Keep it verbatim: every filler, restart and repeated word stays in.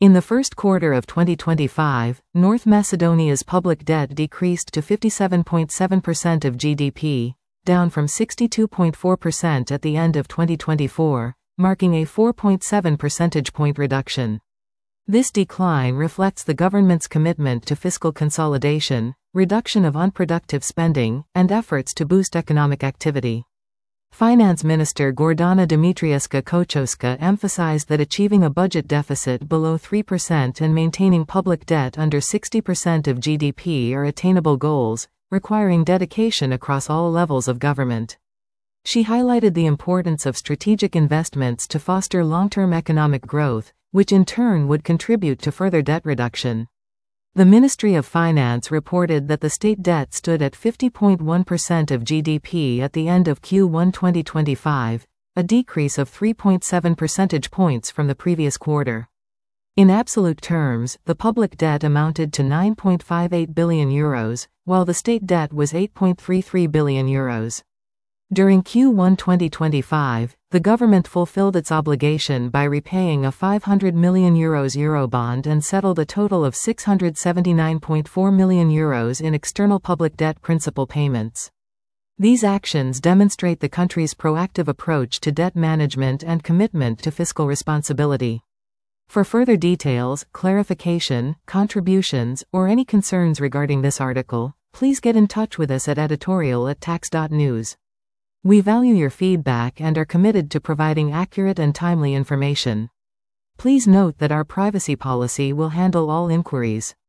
In the first quarter of twenty twenty-five, North Macedonia's public debt decreased to fifty-seven point seven percent of G D P, down from sixty-two point four percent at the end of twenty twenty-four, marking a four point seven percentage point reduction. This decline reflects the government's commitment to fiscal consolidation, reduction of unproductive spending, and efforts to boost economic activity. Finance Minister Gordana Dimitrievska-Kochoska emphasized that achieving a budget deficit below three percent and maintaining public debt under sixty percent of G D P are attainable goals, requiring dedication across all levels of government. She highlighted the importance of strategic investments to foster long-term economic growth, which in turn would contribute to further debt reduction. The Ministry of Finance reported that the state debt stood at fifty point one percent of G D P at the end of Q one twenty twenty-five, a decrease of three point seven percentage points from the previous quarter. In absolute terms, the public debt amounted to nine point five eight billion euros, while the state debt was eight point three three billion euros. During Q one twenty twenty-five, the government fulfilled its obligation by repaying a five hundred million euros Eurobond and settled a total of six hundred seventy-nine point four million euros in external public debt principal payments. These actions demonstrate the country's proactive approach to debt management and commitment to fiscal responsibility. For further details, clarification, contributions, or any concerns regarding this article, please get in touch with us at editorial at tax dot news. We value your feedback and are committed to providing accurate and timely information. Please note that our privacy policy will handle all inquiries.